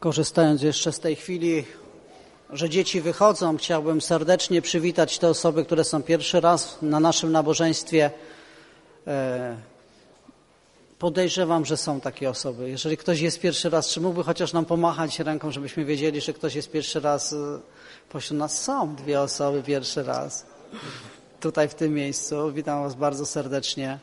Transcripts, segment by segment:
Korzystając jeszcze z tej chwili, że dzieci wychodzą, chciałbym serdecznie przywitać te osoby, które są pierwszy raz na naszym nabożeństwie. Podejrzewam, że są takie osoby. Jeżeli ktoś jest pierwszy raz, czy mógłby chociaż nam pomachać ręką, żebyśmy wiedzieli, że ktoś jest pierwszy raz pośród nas? Są dwie osoby pierwszy raz tutaj w tym miejscu. Witam Was bardzo serdecznie.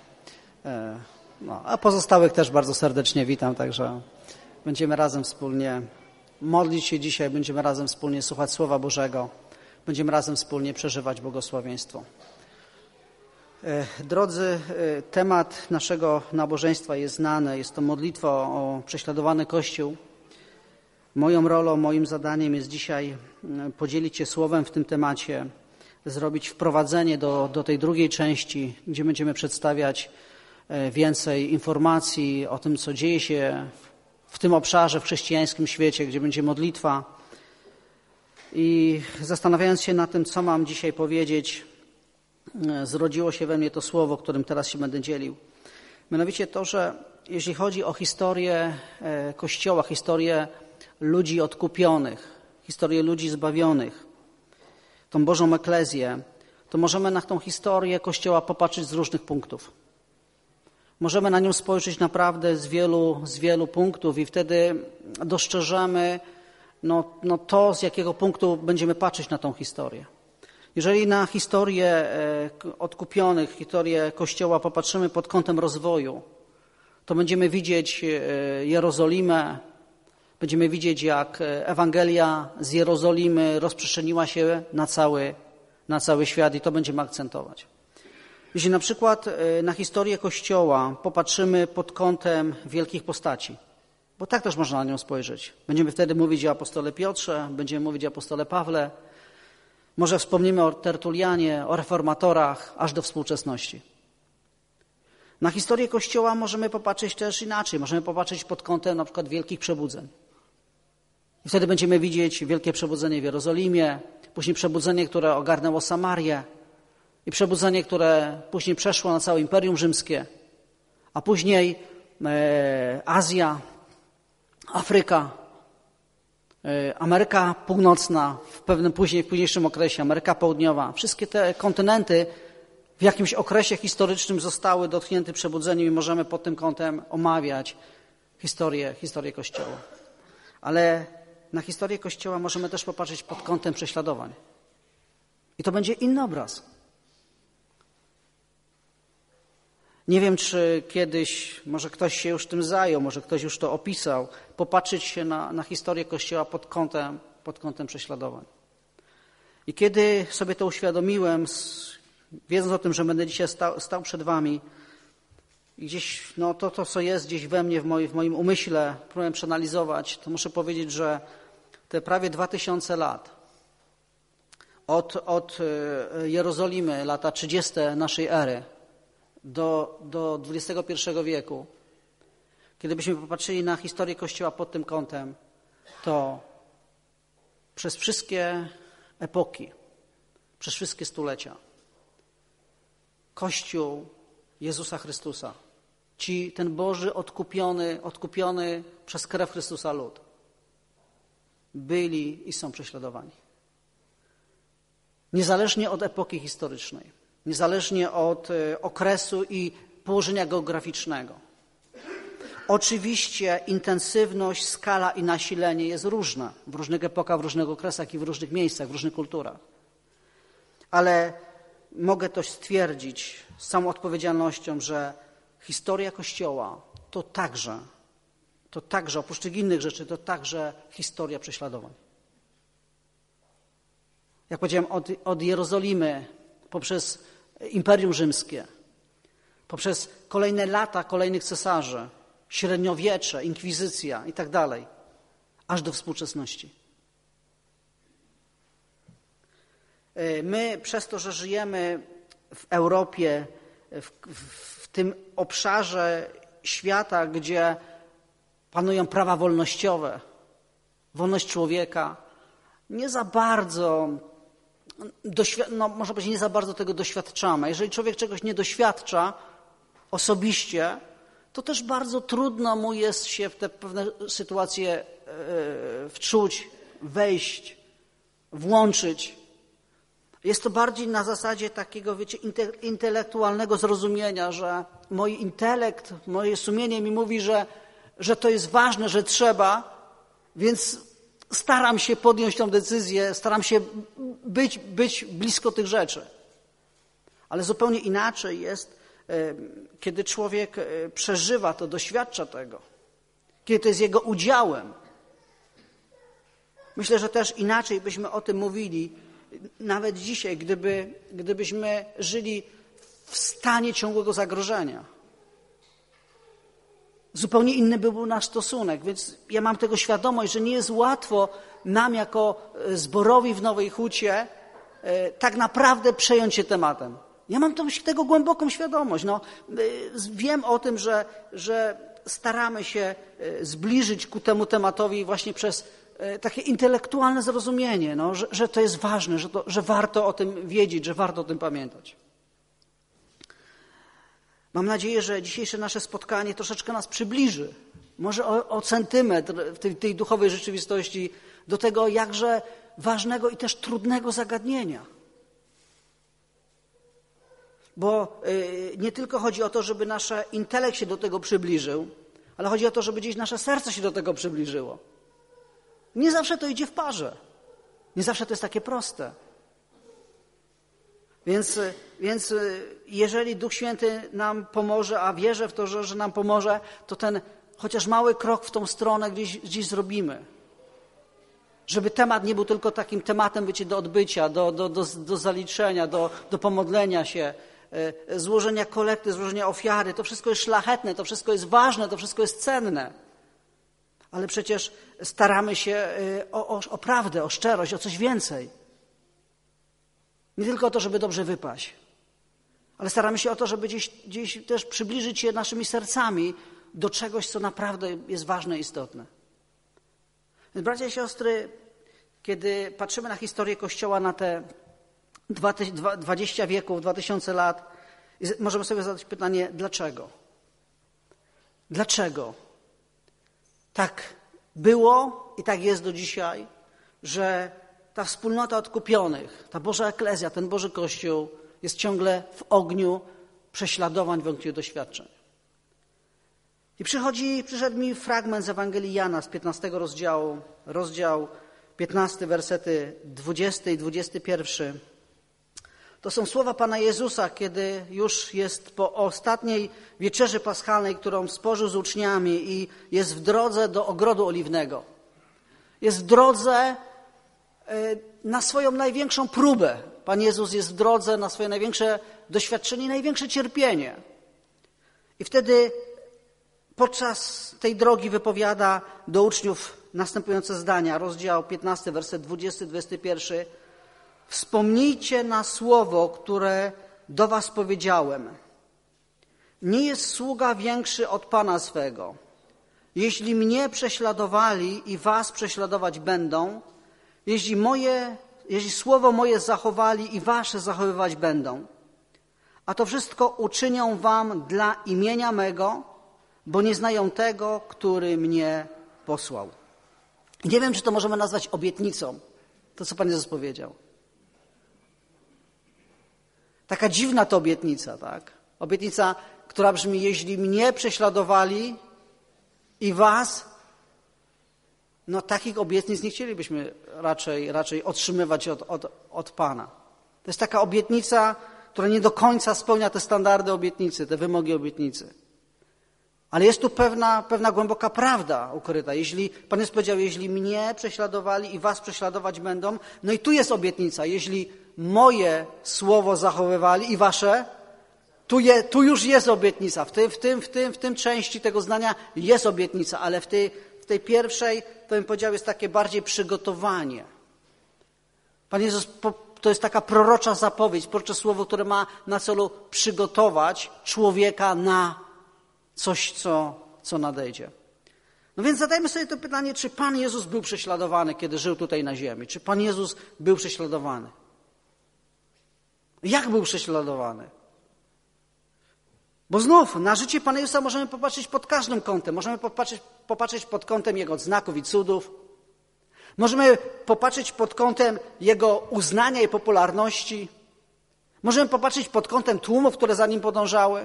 A pozostałych też bardzo serdecznie witam, także będziemy razem wspólnie modlić się dzisiaj, będziemy razem wspólnie słuchać Słowa Bożego, będziemy razem wspólnie przeżywać błogosławieństwo. Drodzy, temat naszego nabożeństwa jest znany, jest to modlitwa o prześladowany Kościół. Moją rolą, moim zadaniem jest dzisiaj podzielić się słowem w tym temacie, zrobić wprowadzenie do tej drugiej części, gdzie będziemy przedstawiać więcej informacji o tym, co dzieje się w tym obszarze, w chrześcijańskim świecie, gdzie będzie modlitwa. I zastanawiając się nad tym, co mam dzisiaj powiedzieć, zrodziło się we mnie to słowo, którym teraz się będę dzielił. Mianowicie to, że jeśli chodzi o historię Kościoła, historię ludzi odkupionych, historię ludzi zbawionych, tą Bożą Eklezję, to możemy na tą historię Kościoła popatrzeć z różnych punktów. Możemy na nią spojrzeć naprawdę z wielu punktów i wtedy dostrzeżemy to, z jakiego punktu będziemy patrzeć na tą historię. Jeżeli na historię odkupionych, historię Kościoła popatrzymy pod kątem rozwoju, to będziemy widzieć Jerozolimę, będziemy widzieć, jak Ewangelia z Jerozolimy rozprzestrzeniła się na cały świat i to będziemy akcentować. Jeśli na przykład na historię Kościoła popatrzymy pod kątem wielkich postaci, bo tak też można na nią spojrzeć. Będziemy wtedy mówić o apostole Piotrze, będziemy mówić o apostole Pawle, może wspomnimy o Tertulianie, o reformatorach, aż do współczesności. Na historię Kościoła możemy popatrzeć też inaczej. Możemy popatrzeć pod kątem na przykład wielkich przebudzeń. I wtedy będziemy widzieć wielkie przebudzenie w Jerozolimie, później przebudzenie, które ogarnęło Samarię i przebudzenie, które później przeszło na całe Imperium Rzymskie, a później Azja, Afryka, Ameryka Północna, w późniejszym okresie, Ameryka Południowa. Wszystkie te kontynenty w jakimś okresie historycznym zostały dotknięte przebudzeniem i możemy pod tym kątem omawiać historię Kościoła. Ale na historię Kościoła możemy też popatrzeć pod kątem prześladowań. I to będzie inny obraz. Nie wiem, czy kiedyś, może ktoś się już tym zajął, może ktoś już to opisał, popatrzeć się na historię Kościoła pod kątem prześladowań. I kiedy sobie to uświadomiłem, wiedząc o tym, że będę dzisiaj stał przed wami, i gdzieś to, co jest gdzieś we mnie, w moim umyśle, próbowałem przeanalizować, to muszę powiedzieć, że te prawie 2000 lat, od Jerozolimy, lata 30. naszej ery, do XXI wieku, kiedy byśmy popatrzyli na historię Kościoła pod tym kątem, to przez wszystkie epoki, przez wszystkie stulecia Kościół Jezusa Chrystusa, ten Boży odkupiony przez krew Chrystusa lud, byli i są prześladowani. Niezależnie od epoki historycznej, niezależnie od okresu i położenia geograficznego. Oczywiście intensywność, skala i nasilenie jest różna w różnych epokach, w różnych okresach i w różnych miejscach, w różnych kulturach. Ale mogę to stwierdzić z całą odpowiedzialnością, że historia Kościoła to także oprócz tych innych rzeczy, to także historia prześladowań. Jak powiedziałem, od Jerozolimy, poprzez Imperium Rzymskie, poprzez kolejne lata kolejnych cesarzy, średniowiecze, inkwizycja i tak dalej, aż do współczesności. My przez to, że żyjemy w Europie, w tym obszarze świata, gdzie panują prawa wolnościowe, wolność człowieka, nie za bardzo można powiedzieć, nie za bardzo tego doświadczamy. Jeżeli człowiek czegoś nie doświadcza osobiście, to też bardzo trudno mu jest się w te pewne sytuacje wczuć, wejść, włączyć. Jest to bardziej na zasadzie takiego, wiecie, intelektualnego zrozumienia, że mój intelekt, moje sumienie mi mówi, że to jest ważne, że trzeba, więc staram się podjąć tę decyzję, staram się być blisko tych rzeczy. Ale zupełnie inaczej jest, kiedy człowiek przeżywa to, doświadcza tego, kiedy to jest jego udziałem. Myślę, że też inaczej byśmy o tym mówili, nawet dzisiaj, gdybyśmy żyli w stanie ciągłego zagrożenia. Zupełnie inny by był nasz stosunek, więc ja mam tego świadomość, że nie jest łatwo nam jako zborowi w Nowej Hucie tak naprawdę przejąć się tematem. Ja mam tego głęboką świadomość. Wiem o tym, że staramy się zbliżyć ku temu tematowi właśnie przez takie intelektualne zrozumienie, że to jest ważne, że warto o tym wiedzieć, że warto o tym pamiętać. Mam nadzieję, że dzisiejsze nasze spotkanie troszeczkę nas przybliży, może o centymetr w tej duchowej rzeczywistości do tego jakże ważnego i też trudnego zagadnienia. Bo nie tylko chodzi o to, żeby nasz intelekt się do tego przybliżył, ale chodzi o to, żeby gdzieś nasze serce się do tego przybliżyło. Nie zawsze to idzie w parze. Nie zawsze to jest takie proste. Więc jeżeli Duch Święty nam pomoże, a wierzę w to, że nam pomoże, to ten chociaż mały krok w tą stronę gdzieś zrobimy. Żeby temat nie był tylko takim tematem, wiecie, do odbycia, do zaliczenia, do pomodlenia się, złożenia kolekty, złożenia ofiary. To wszystko jest szlachetne, to wszystko jest ważne, to wszystko jest cenne. Ale przecież staramy się o prawdę, o szczerość, o coś więcej. Nie tylko o to, żeby dobrze wypaść, ale staramy się o to, żeby gdzieś też przybliżyć się naszymi sercami do czegoś, co naprawdę jest ważne i istotne. Więc bracia i siostry, kiedy patrzymy na historię Kościoła, na te 20 wieków, 2000 lat, możemy sobie zadać pytanie, dlaczego? Dlaczego tak było i tak jest do dzisiaj, że ta wspólnota odkupionych, ta Boża Eklezja, ten Boży Kościół jest ciągle w ogniu prześladowań, wątpliwych doświadczeń. I przyszedł mi fragment z Ewangelii Jana z 15 rozdział 15, wersety 20 i 21. To są słowa Pana Jezusa, kiedy już jest po ostatniej wieczerzy paschalnej, którą spożył z uczniami i jest w drodze do Ogrodu Oliwnego. Jest w drodze na swoją największą próbę. Pan Jezus jest w drodze na swoje największe doświadczenie, największe cierpienie. I wtedy podczas tej drogi wypowiada do uczniów następujące zdania. Rozdział 15, werset 20-21. Wspomnijcie na słowo, które do was powiedziałem. Nie jest sługa większy od Pana swego. Jeśli mnie prześladowali i was prześladować będą, jeśli słowo moje zachowali i wasze zachowywać będą, a to wszystko uczynią wam dla imienia mego, bo nie znają tego, który mnie posłał. Nie wiem, czy to możemy nazwać obietnicą, to co Pan Jezus powiedział. Taka dziwna to obietnica, tak? Obietnica, która brzmi, jeśli mnie prześladowali i was, takich obietnic nie chcielibyśmy raczej otrzymywać od Pana. To jest taka obietnica, która nie do końca spełnia te standardy obietnicy, te wymogi obietnicy. Ale jest tu pewna głęboka prawda ukryta. Pan Jezus powiedział, jeśli mnie prześladowali i was prześladować będą, i tu jest obietnica, jeśli moje słowo zachowywali i wasze, tu już jest obietnica. W tym części tego zdania jest obietnica, ale w tej pierwszej, to bym powiedział, jest takie bardziej przygotowanie. Pan Jezus, to jest taka prorocza zapowiedź, prorocze słowo, które ma na celu przygotować człowieka na coś, co nadejdzie. Więc zadajmy sobie to pytanie, czy Pan Jezus był prześladowany, kiedy żył tutaj na ziemi? Czy Pan Jezus był prześladowany? Jak był prześladowany? Bo znów na życie Pana Jezusa możemy popatrzeć pod każdym kątem. Możemy popatrzeć pod kątem Jego znaków i cudów. Możemy popatrzeć pod kątem Jego uznania i popularności. Możemy popatrzeć pod kątem tłumów, które za Nim podążały.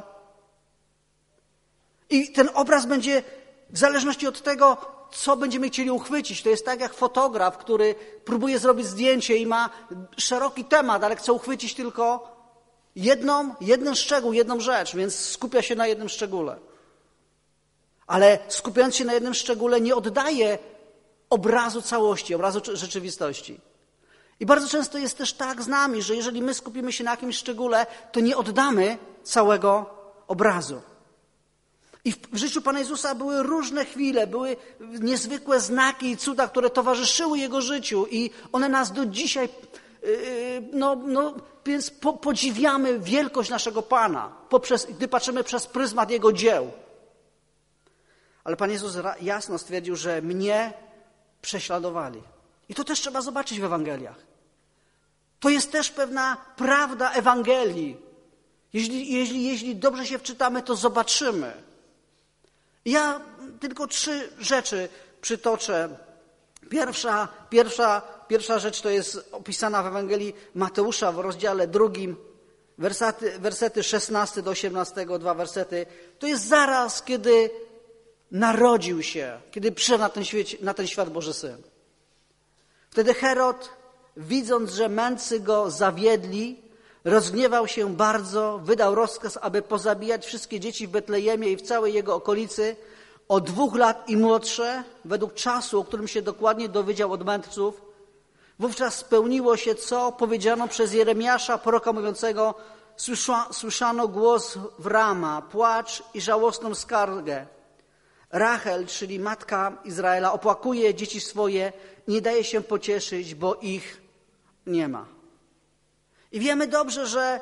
I ten obraz będzie w zależności od tego, co będziemy chcieli uchwycić. To jest tak jak fotograf, który próbuje zrobić zdjęcie i ma szeroki temat, ale chce uchwycić tylko jeden szczegół, jedną rzecz, więc skupia się na jednym szczególe. Ale skupiając się na jednym szczególe nie oddaje obrazu całości, obrazu rzeczywistości. I bardzo często jest też tak z nami, że jeżeli my skupimy się na jakimś szczególe, to nie oddamy całego obrazu. I w życiu Pana Jezusa były różne chwile, były niezwykłe znaki i cuda, które towarzyszyły Jego życiu i one nas do dzisiaj, więc podziwiamy wielkość naszego Pana, gdy patrzymy przez pryzmat Jego dzieł. Ale Pan Jezus jasno stwierdził, że mnie prześladowali. I to też trzeba zobaczyć w Ewangeliach. To jest też pewna prawda Ewangelii. Jeśli dobrze się wczytamy, to zobaczymy. Ja tylko 3 rzeczy przytoczę. Pierwsza rzecz to jest opisana w Ewangelii Mateusza w rozdziale 2, wersety 16 do 18, 2 wersety. To jest zaraz, kiedy narodził się, kiedy przyszedł na ten świat Boży Syn. Wtedy Herod, widząc, że mędrcy go zawiedli, rozgniewał się bardzo, wydał rozkaz, aby pozabijać wszystkie dzieci w Betlejemie i w całej jego okolicy od 2 lat i młodsze, według czasu, o którym się dokładnie dowiedział od mędrców. Wówczas spełniło się, co powiedziano przez Jeremiasza, proroka mówiącego: słyszano głos w Rama, płacz i żałosną skargę. Rachel, czyli matka Izraela, opłakuje dzieci swoje, nie daje się pocieszyć, bo ich nie ma. I wiemy dobrze, że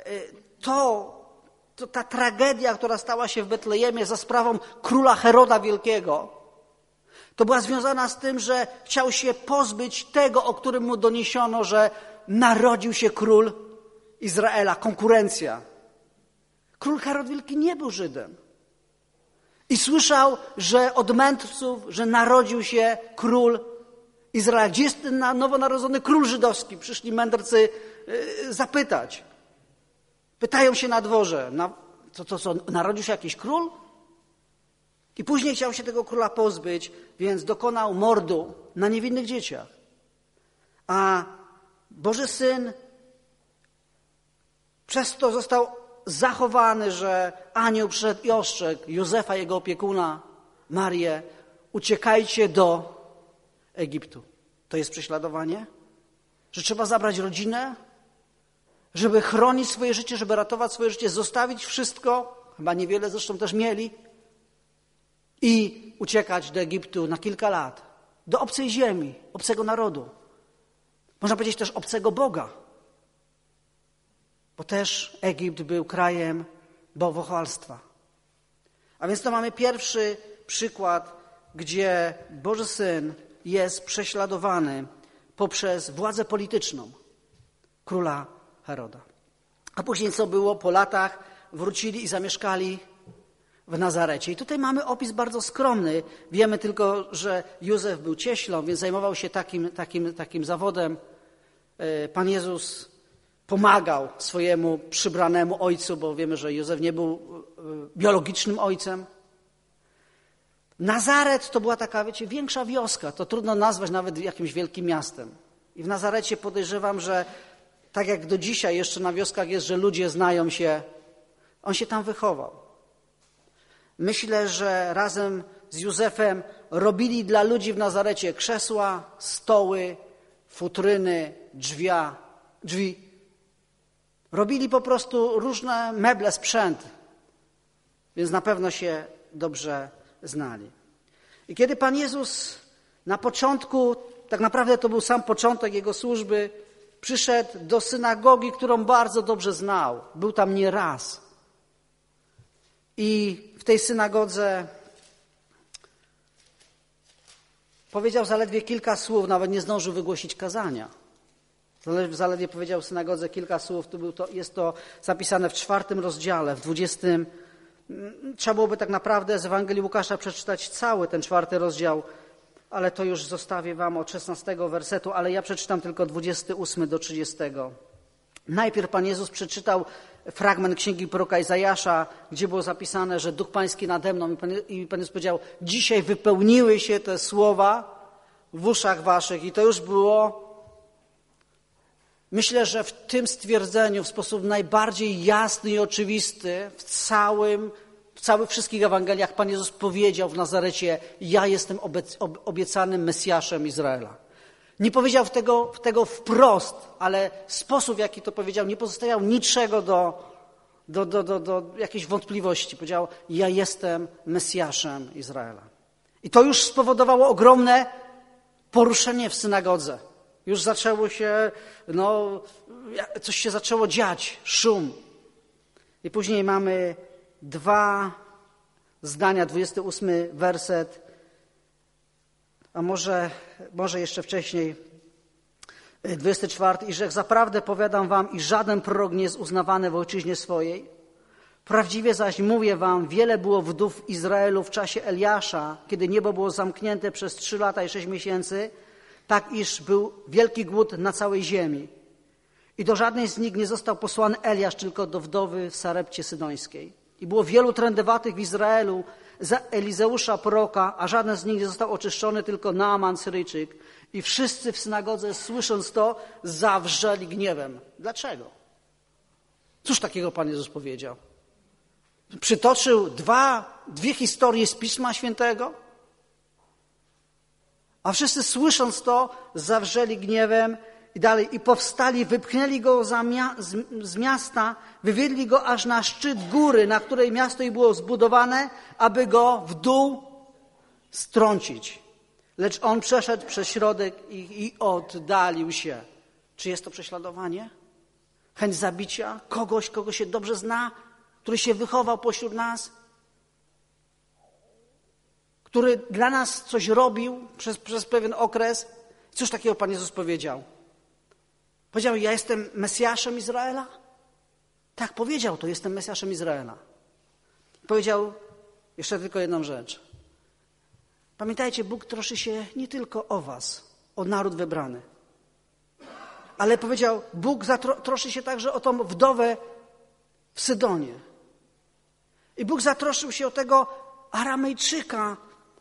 ta tragedia, która stała się w Betlejemie za sprawą króla Heroda Wielkiego, to była związana z tym, że chciał się pozbyć tego, o którym mu doniesiono, że narodził się król Izraela, konkurencja. Król Herod Wielki nie był Żydem. I słyszał, że od mędrców, że narodził się król Izraela. Gdzie jest ten nowonarodzony król żydowski? Przyszli mędrcy zapytać. Pytają się na dworze, co, narodził się jakiś król? I później chciał się tego króla pozbyć, więc dokonał mordu na niewinnych dzieciach. A Boży Syn przez to został zachowany, że anioł przyszedł i ostrzegł Józefa, jego opiekuna, Marię: uciekajcie do Egiptu. To jest prześladowanie? Że trzeba zabrać rodzinę, żeby chronić swoje życie, żeby ratować swoje życie, zostawić wszystko, chyba niewiele zresztą też mieli, i uciekać do Egiptu na kilka lat, do obcej ziemi, obcego narodu. Można powiedzieć też obcego Boga, bo też Egipt był krajem bałwochwalstwa. A więc to mamy pierwszy przykład, gdzie Boży Syn jest prześladowany poprzez władzę polityczną króla Heroda. A później co było? Po latach wrócili i zamieszkali w Nazarecie. I tutaj mamy opis bardzo skromny. Wiemy tylko, że Józef był cieślą, więc zajmował się takim zawodem. Pan Jezus pomagał swojemu przybranemu ojcu, bo wiemy, że Józef nie był biologicznym ojcem. Nazaret to była taka, większa wioska. To trudno nazwać nawet jakimś wielkim miastem. I w Nazarecie podejrzewam, że tak jak do dzisiaj jeszcze na wioskach jest, że ludzie znają się, on się tam wychował. Myślę, że razem z Józefem robili dla ludzi w Nazarecie krzesła, stoły, futryny, drzwi. Robili po prostu różne meble, sprzęt, więc na pewno się dobrze znali. I kiedy Pan Jezus na początku, tak naprawdę to był sam początek Jego służby, przyszedł do synagogi, którą bardzo dobrze znał. Był tam nie raz. I w tej synagodze powiedział zaledwie kilka słów, nawet nie zdążył wygłosić kazania. Zaledwie powiedział w synagodze kilka słów, jest to zapisane w 4 rozdziale, w 20 Trzeba byłoby tak naprawdę z Ewangelii Łukasza przeczytać cały ten 4 rozdział, ale to już zostawię wam od 16 wersetu, ale ja przeczytam tylko 28 do 30. Najpierw Pan Jezus przeczytał fragment księgi proroka Izajasza, gdzie było zapisane, że Duch Pański nade mną i Pan Jezus powiedział, dzisiaj wypełniły się te słowa w uszach waszych i to już było, myślę, że w tym stwierdzeniu w sposób najbardziej jasny i oczywisty w całych wszystkich Ewangeliach Pan Jezus powiedział w Nazarecie, ja jestem obiecanym Mesjaszem Izraela. Nie powiedział tego wprost, ale sposób, w jaki to powiedział, nie pozostawiał niczego do jakiejś wątpliwości. Powiedział, ja jestem Mesjaszem Izraela. I to już spowodowało ogromne poruszenie w synagodze. Już zaczęło się, coś się zaczęło dziać, szum. I później mamy 2 zdania, 28 werset, a może jeszcze wcześniej, 24. I rzekł, zaprawdę powiadam wam, i żaden prorok nie jest uznawany w ojczyźnie swojej. Prawdziwie zaś mówię wam, wiele było wdów Izraelu w czasie Eliasza, kiedy niebo było zamknięte przez 3 lata i 6 miesięcy, tak iż był wielki głód na całej ziemi. I do żadnej z nich nie został posłany Eliasz, tylko do wdowy w Sarepcie Sydońskiej. I było wielu trędowatych w Izraelu za Elizeusza proroka, a żaden z nich nie został oczyszczony, tylko Naaman Syryjczyk. I wszyscy w synagodze, słysząc to, zawrzeli gniewem. Dlaczego? Cóż takiego Pan Jezus powiedział? Przytoczył dwie historie z Pisma Świętego, a wszyscy słysząc to, zawrzeli gniewem i dalej. I powstali, wypchnęli go z miasta, wywiedli go aż na szczyt góry, na której miasto i było zbudowane, aby go w dół strącić. Lecz on przeszedł przez środek i oddalił się. Czy jest to prześladowanie? Chęć zabicia kogoś, kogo się dobrze zna, który się wychował pośród nas, który dla nas coś robił przez pewien okres. Cóż takiego Pan Jezus powiedział? Powiedział, ja jestem Mesjaszem Izraela? Tak, powiedział to, jestem Mesjaszem Izraela. Powiedział jeszcze tylko jedną rzecz. Pamiętajcie, Bóg troszczy się nie tylko o was, o naród wybrany. Ale powiedział, Bóg troszczy się także o tą wdowę w Sydonie. I Bóg zatroszczył się o tego Aramejczyka,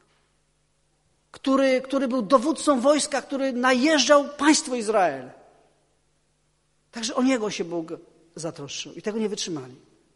który był dowódcą wojska, który najeżdżał państwo Izrael. Także o niego się Bóg zatroszczył i tego nie wytrzymali.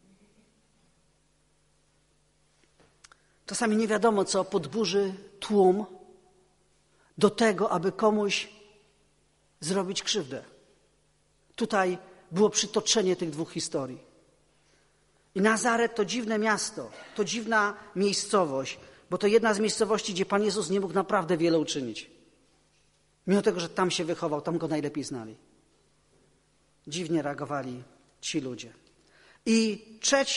Czasami nie wiadomo, co podburzy tłum do tego, aby komuś zrobić krzywdę. Tutaj było przytoczenie tych 2 historii. I Nazaret to dziwne miasto, to dziwna miejscowość, bo to jedna z miejscowości, gdzie Pan Jezus nie mógł naprawdę wiele uczynić. Mimo tego, że tam się wychował, tam go najlepiej znali. Dziwnie reagowali ci ludzie. I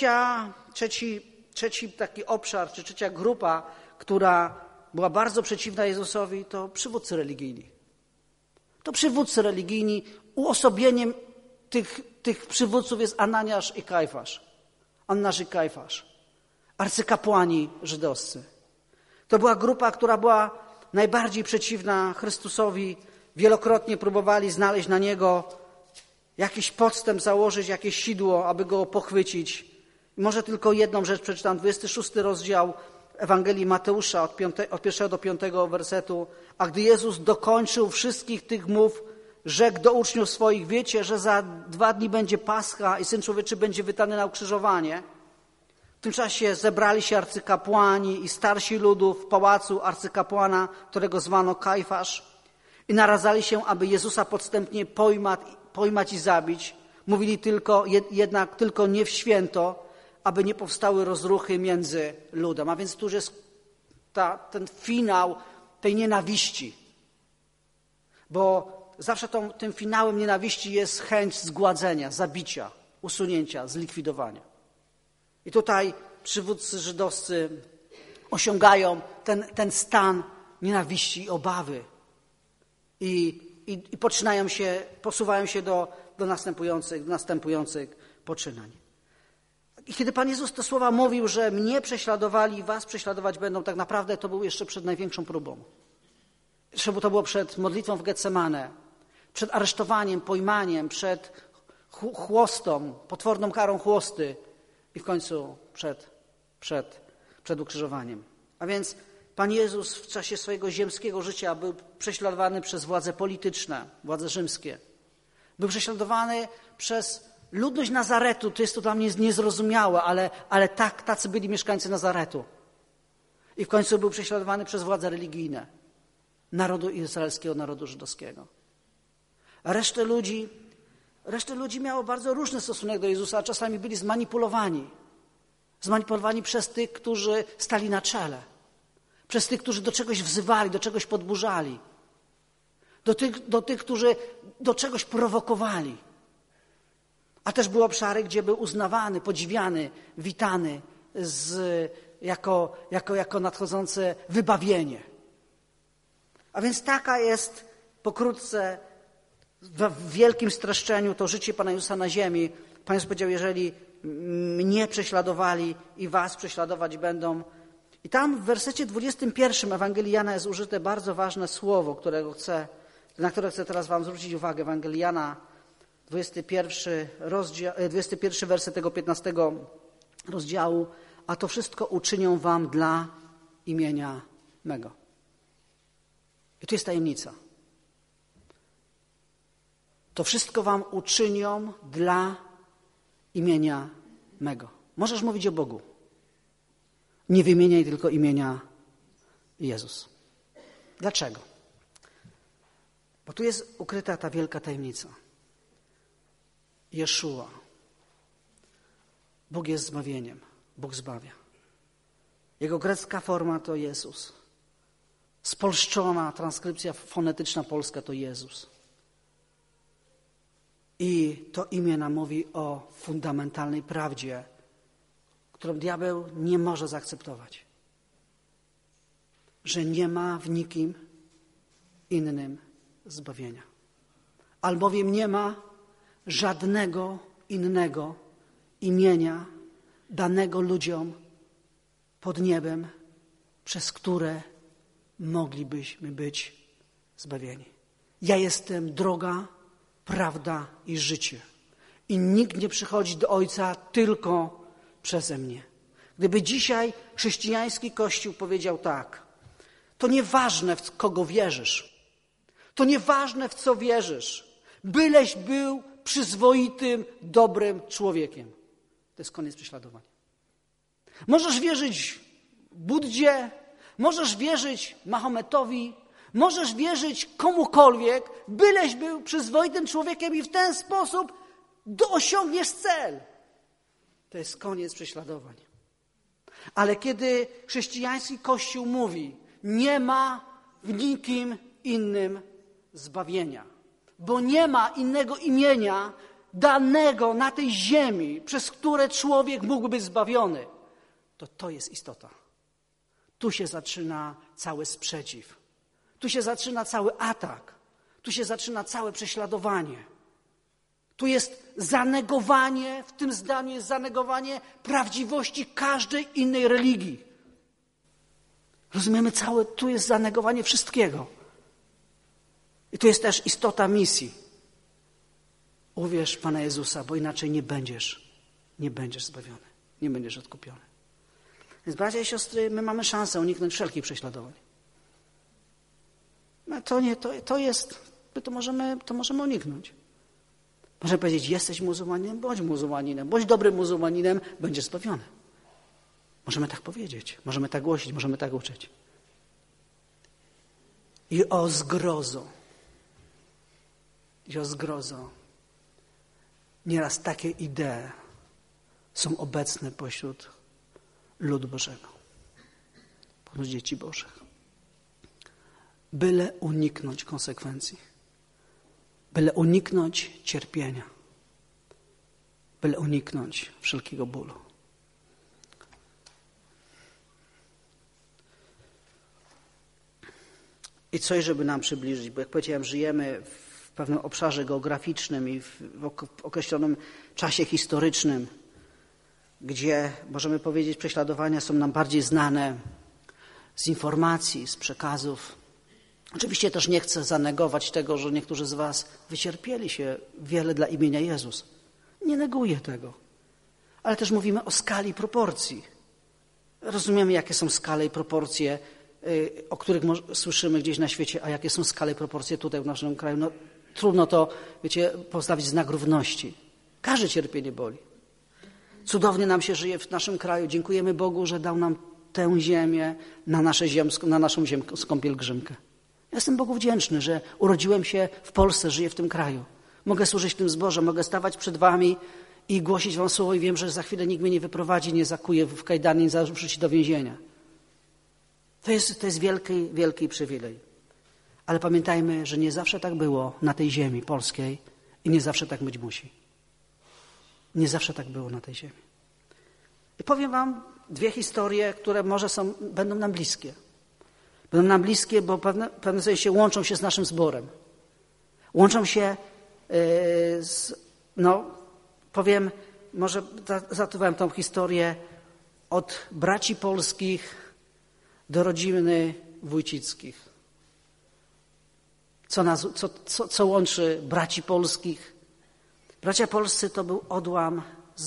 trzeci taki obszar, czy trzecia grupa, która była bardzo przeciwna Jezusowi, to przywódcy religijni. To przywódcy religijni, uosobieniem tych przywódców jest Ananiasz i Kajfasz. Annasz i Kajfasz, arcykapłani żydowscy. To była grupa, która była najbardziej przeciwna Chrystusowi. Wielokrotnie próbowali znaleźć na Niego jakiś podstęp, założyć jakieś sidło, aby Go pochwycić. I może tylko jedną rzecz przeczytam, 26 rozdział Ewangelii Mateusza od 1 do 5 wersetu. A gdy Jezus dokończył wszystkich tych mów, rzekł do uczniów swoich, wiecie, że za 2 dni będzie Pascha i Syn Człowieczy będzie wydany na ukrzyżowanie. W tym czasie zebrali się arcykapłani i starsi ludu w pałacu arcykapłana, którego zwano Kajfasz, i naradzali się, aby Jezusa podstępnie pojmać i zabić. Mówili jednak tylko nie w święto, aby nie powstały rozruchy między ludem. A więc tu jest ten finał tej nienawiści. Bo zawsze tym finałem nienawiści jest chęć zgładzenia, zabicia, usunięcia, zlikwidowania. I tutaj przywódcy żydowscy osiągają ten stan nienawiści i obawy. I posuwają się do następujących poczynań. I kiedy Pan Jezus te słowa mówił, że mnie prześladowali, was prześladować będą, tak naprawdę to było jeszcze przed największą próbą. To było przed modlitwą w Getsemane, przed aresztowaniem, pojmaniem, przed chłostą, potworną karą chłosty i w końcu przed ukrzyżowaniem. A więc Pan Jezus w czasie swojego ziemskiego życia był prześladowany przez władze polityczne, władze rzymskie. Był prześladowany przez ludność Nazaretu. To jest to dla mnie niezrozumiałe, ale tacy byli mieszkańcy Nazaretu. I w końcu był prześladowany przez władze religijne narodu izraelskiego, narodu żydowskiego. Resztę ludzi miało bardzo różny stosunek do Jezusa, a czasami byli zmanipulowani. Zmanipulowani przez tych, którzy stali na czele. Przez tych, którzy do czegoś wzywali, do czegoś podburzali. Do tych, którzy do czegoś prowokowali. A też były obszary, gdzie był uznawany, podziwiany, witany jako nadchodzące wybawienie. A więc taka jest pokrótce w wielkim streszczeniu to życie Pana Jezusa na ziemi. Pan Jezus powiedział, jeżeli mnie prześladowali i was prześladować będą. I tam w wersecie 21 Ewangelii Jana jest użyte bardzo ważne słowo, na które chcę teraz wam zwrócić uwagę. Ewangelii Jana, 21 werset tego 15 rozdziału. A to wszystko uczynią wam dla imienia mego. I tu jest tajemnica. To wszystko wam uczynią dla imienia mego. Możesz mówić o Bogu. Nie wymieniaj tylko imienia Jezus. Dlaczego? Bo tu jest ukryta ta wielka tajemnica. Jeszua. Bóg jest zbawieniem. Bóg zbawia. Jego grecka forma to Jezus. Spolszczona transkrypcja fonetyczna polska to Jezus. I to imię nam mówi o fundamentalnej prawdzie, którą diabeł nie może zaakceptować. Że nie ma w nikim innym zbawienia. Albowiem nie ma żadnego innego imienia danego ludziom pod niebem, przez które moglibyśmy być zbawieni. Ja jestem droga, prawda i życie. I nikt nie przychodzi do Ojca tylko przeze mnie. Gdyby dzisiaj chrześcijański Kościół powiedział tak, to nieważne w kogo wierzysz, to nieważne w co wierzysz, byleś był przyzwoitym, dobrym człowiekiem. To jest koniec prześladowania. Możesz wierzyć Buddzie, możesz wierzyć Mahometowi, możesz wierzyć komukolwiek, byleś był przyzwoitym człowiekiem i w ten sposób osiągniesz cel. To jest koniec prześladowań. Ale kiedy chrześcijański Kościół mówi, nie ma w nikim innym zbawienia, bo nie ma innego imienia danego na tej ziemi, przez które człowiek mógłby być zbawiony, to jest istota. Tu się zaczyna cały sprzeciw. Tu się zaczyna cały atak. Tu się zaczyna całe prześladowanie. Tu jest zanegowanie, w tym zdaniu jest zanegowanie prawdziwości każdej innej religii. Rozumiemy tu jest zanegowanie wszystkiego. I tu jest też istota misji. Uwierz w Pana Jezusa, bo inaczej nie będziesz zbawiony, nie będziesz odkupiony. Więc bracia i siostry, my mamy szansę uniknąć wszelkich prześladowań. No to możemy uniknąć. Możemy powiedzieć, jesteś muzułmaninem, bądź muzułmaninem, bądź dobrym muzułmaninem, będziesz zbawiony. Możemy tak powiedzieć, możemy tak głosić, możemy tak uczyć. I o zgrozo, nieraz takie idee są obecne pośród ludu Bożego, pośród dzieci Bożych. Byle uniknąć konsekwencji, byle uniknąć cierpienia, byle uniknąć wszelkiego bólu. I coś, żeby nam przybliżyć, bo jak powiedziałem, żyjemy w pewnym obszarze geograficznym i w określonym czasie historycznym. gdzie, możemy powiedzieć, prześladowania są nam bardziej znane z informacji, z przekazów. Oczywiście też nie chcę zanegować tego, że niektórzy z was wycierpieli się wiele dla imienia Jezus. Nie neguję tego. Ale też mówimy o skali proporcji. Rozumiemy, jakie są skale i proporcje, o których słyszymy gdzieś na świecie, a jakie są skale i proporcje tutaj w naszym kraju. No, trudno to, wiecie, postawić znak równości. Każde cierpienie boli. Cudownie nam się żyje w naszym kraju. Dziękujemy Bogu, że dał nam tę ziemię na naszą ziemską pielgrzymkę. Ja jestem Bogu wdzięczny, że urodziłem się w Polsce, żyję w tym kraju. Mogę służyć w tym zborze, mogę stawać przed wami i głosić wam słowo i wiem, że za chwilę nikt mnie nie wyprowadzi, nie zakuje w kajdany, nie zarzuci do więzienia. To jest wielki, wielki przywilej. Ale pamiętajmy, że nie zawsze tak było na tej ziemi polskiej i nie zawsze tak być musi. Nie zawsze tak było na tej ziemi. I powiem wam dwie historie, które może będą nam bliskie. Będą nam bliskie, bo w pewnym sensie łączą się z naszym zborem. Łączą się powiem, może zatytułowałem tą historię od braci polskich do rodziny Wójcickich. Co łączy braci polskich? Bracia polscy to był odłam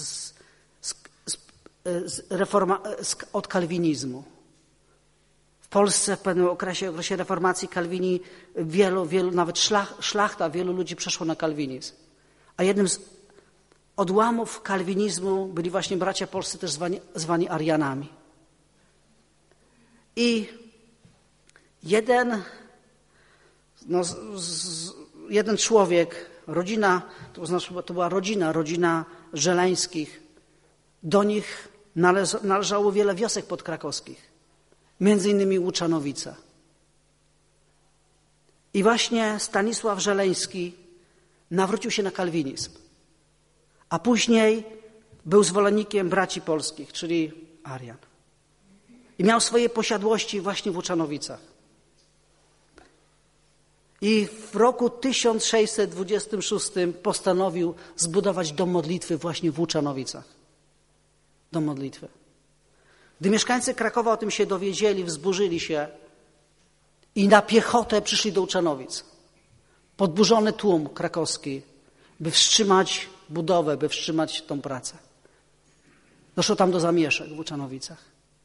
od kalwinizmu. W Polsce w pewnym okresie reformacji Kalwini wielu nawet szlachta, wielu ludzi przeszło na kalwinizm. A jednym z odłamów kalwinizmu byli właśnie bracia polscy, też zwani Arianami. I jeden człowiek, rodzina, to była rodzina Żeleńskich, do nich należało wiele wiosek podkrakowskich, między innymi Łuczanowice. I właśnie Stanisław Żeleński nawrócił się na kalwinizm, a później był zwolennikiem braci polskich, czyli Arian. I miał swoje posiadłości właśnie w Łuczanowicach. I w roku 1626 postanowił zbudować dom modlitwy właśnie w Łuczanowicach. Dom modlitwy. Gdy mieszkańcy Krakowa o tym się dowiedzieli, wzburzyli się i na piechotę przyszli do Łuczanowic. Podburzony tłum krakowski, by wstrzymać budowę, by wstrzymać tą pracę. Doszło tam do zamieszek w Łuczanowicach.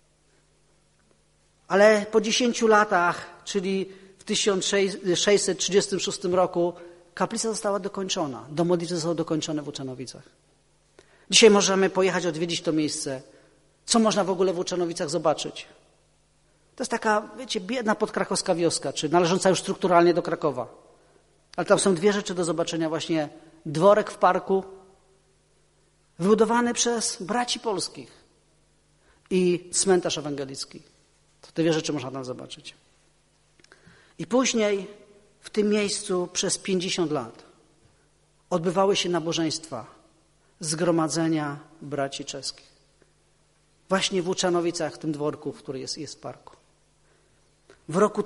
Ale po 10 latach, czyli w 1636 roku, kaplica została dokończona. Dom modlitwy został dokończony w Łuczanowicach. Dzisiaj możemy pojechać, odwiedzić to miejsce. Co można w ogóle w Łuczanowicach zobaczyć? To jest taka, wiecie, biedna podkrakowska wioska, czy należąca już strukturalnie do Krakowa. Ale tam są dwie rzeczy do zobaczenia. Właśnie dworek w parku, wybudowany przez braci polskich, i cmentarz ewangelicki. To te dwie rzeczy można tam zobaczyć. I później w tym miejscu przez 50 lat odbywały się nabożeństwa, zgromadzenia braci czeskich. Właśnie w Łuczanowicach, w tym dworku, który jest w parku. W roku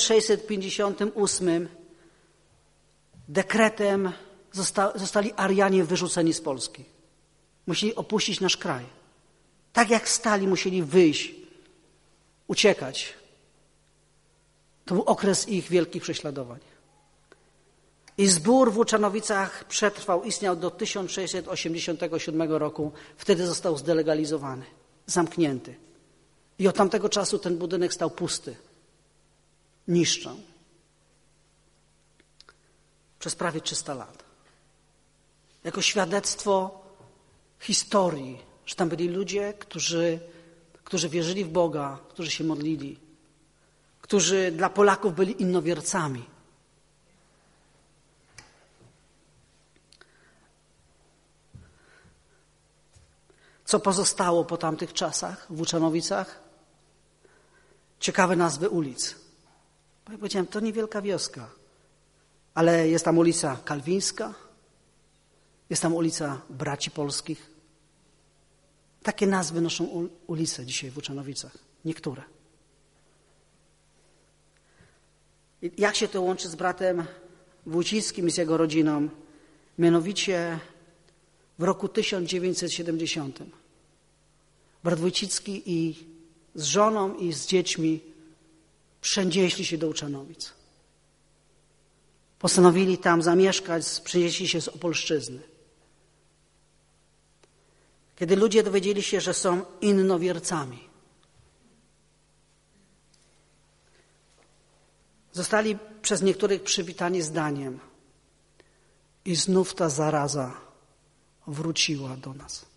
1658 dekretem zostali Arianie wyrzuceni z Polski. Musieli opuścić nasz kraj. Tak jak stali, musieli wyjść, uciekać. To był okres ich wielkich prześladowań. I zbór w Łuczanowicach przetrwał, istniał do 1687 roku. Wtedy został zdelegalizowany, zamknięty. I od tamtego czasu ten budynek stał pusty. Niszczą. Przez prawie 300 lat. Jako świadectwo historii, że tam byli ludzie, którzy wierzyli w Boga, którzy się modlili, którzy dla Polaków byli innowiercami. Co pozostało po tamtych czasach w Łuczanowicach? Ciekawe nazwy ulic. Bo ja powiedziałem, to niewielka wioska, ale jest tam ulica Kalwińska, jest tam ulica Braci Polskich. Takie nazwy noszą ulice dzisiaj w Łuczanowicach. Niektóre. I jak się to łączy z bratem Wójcickim i z jego rodziną? Mianowicie w roku 1970 Brat Wójcicki i z żoną i z dziećmi przenieśli się do Uczanowic. Postanowili tam zamieszkać, przenieśli się z Opolszczyzny. Kiedy ludzie dowiedzieli się, że są innowiercami, zostali przez niektórych przywitani zdaniem: i znów ta zaraza wróciła do nas.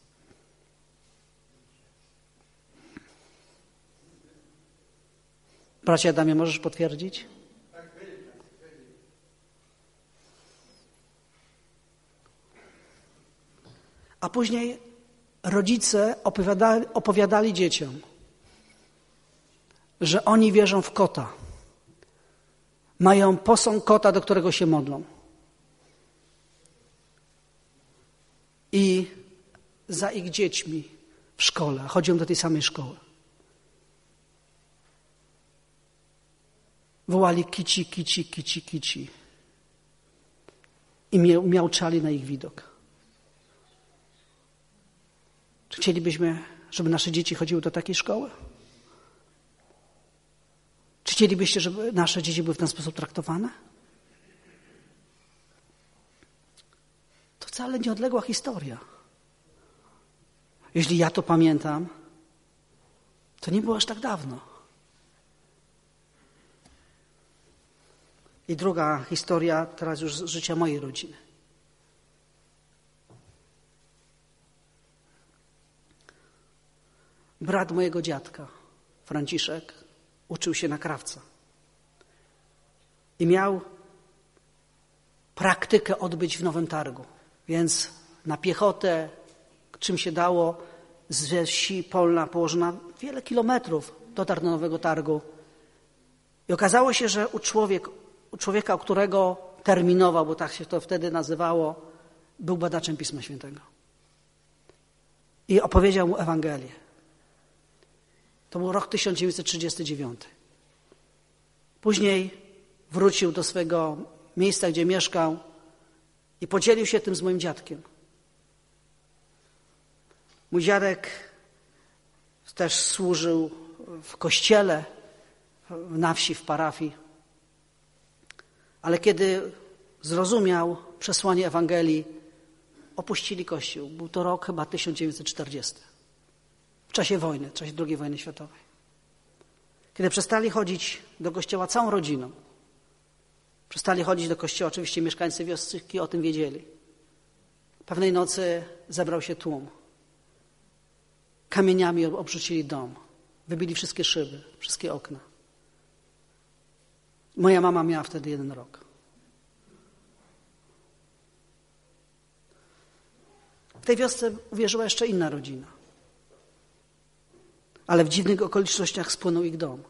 Bracie Adamie, możesz potwierdzić? A później rodzice opowiadali dzieciom, że oni wierzą w kota. Mają posąg kota, do którego się modlą. I za ich dziećmi w szkole, chodzą do tej samej szkoły, wołali kici, kici, kici, kici. I miauczali na ich widok. Czy chcielibyśmy, żeby nasze dzieci chodziły do takiej szkoły? Czy chcielibyście, żeby nasze dzieci były w ten sposób traktowane? To wcale nieodległa historia. Jeśli ja to pamiętam, to nie było aż tak dawno. I druga historia, teraz już z życia mojej rodziny. Brat mojego dziadka, Franciszek, uczył się na krawca. I miał praktykę odbyć w Nowym Targu. Więc na piechotę, czym się dało, ze wsi polna położona wiele kilometrów, dotarł do Nowego Targu. I okazało się, że u człowieka, u którego terminował, bo tak się to wtedy nazywało, był badaczem Pisma Świętego. I opowiedział mu Ewangelię. To był rok 1939. Później wrócił do swego miejsca, gdzie mieszkał i podzielił się tym z moim dziadkiem. Mój dziadek też służył w kościele na wsi, w parafii. Ale kiedy zrozumiał przesłanie Ewangelii, opuścili Kościół. Był to rok chyba 1940. W czasie wojny, w czasie II wojny światowej. Kiedy przestali chodzić do kościoła całą rodziną, przestali chodzić do kościoła, oczywiście mieszkańcy wioski o tym wiedzieli. Pewnej nocy zebrał się tłum. Kamieniami obrzucili dom. Wybili wszystkie szyby, wszystkie okna. Moja mama miała wtedy 1 rok. W tej wiosce uwierzyła jeszcze inna rodzina. Ale w dziwnych okolicznościach spłonął ich dom.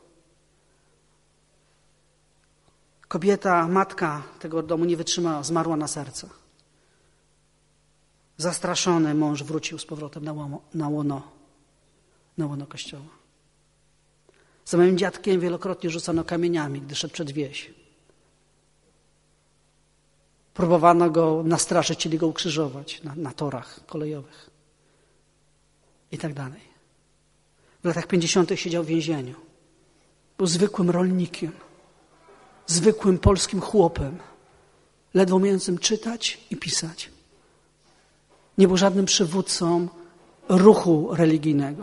Kobieta, matka tego domu nie wytrzymała, zmarła na serce. Zastraszony mąż wrócił z powrotem na łono kościoła. Za moim dziadkiem wielokrotnie rzucano kamieniami, gdy szedł przed wieś. Próbowano go nastraszyć, chcieli go ukrzyżować na torach kolejowych i tak dalej. W latach 50. siedział w więzieniu. Był zwykłym rolnikiem, zwykłym polskim chłopem, ledwo umiejącym czytać i pisać. Nie był żadnym przywódcą ruchu religijnego.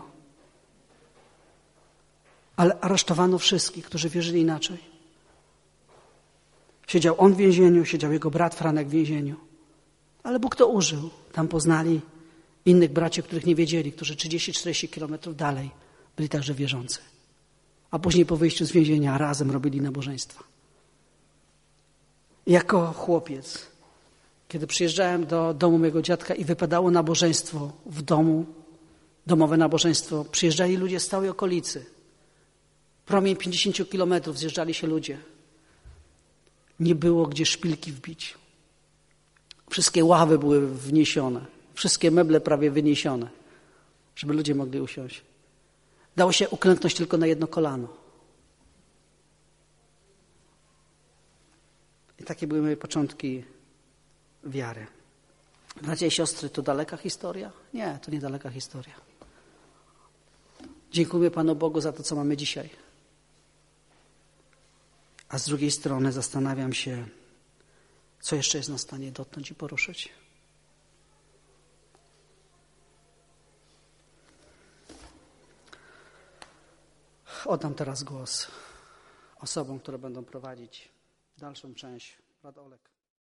Ale aresztowano wszystkich, którzy wierzyli inaczej. Siedział on w więzieniu, siedział jego brat Franek w więzieniu. Ale Bóg to użył. Tam poznali innych braci, których nie wiedzieli, którzy 30-40 kilometrów dalej byli także wierzący. A później po wyjściu z więzienia razem robili nabożeństwa. Jako chłopiec, kiedy przyjeżdżałem do domu mojego dziadka i wypadało nabożeństwo w domu, domowe nabożeństwo, przyjeżdżali ludzie z całej okolicy. Promień 50 kilometrów zjeżdżali się ludzie. Nie było gdzie szpilki wbić. Wszystkie ławy były wniesione. Wszystkie meble prawie wyniesione, żeby ludzie mogli usiąść. Dało się uklęknąć tylko na jedno kolano. I takie były moje początki wiary. Bracia i siostry, to daleka historia? Nie, to nie daleka historia. Dziękuję Panu Bogu za to, co mamy dzisiaj. A z drugiej strony zastanawiam się, co jeszcze jest nas w stanie dotknąć i poruszyć. Oddam teraz głos osobom, które będą prowadzić dalszą część. Brat Olek.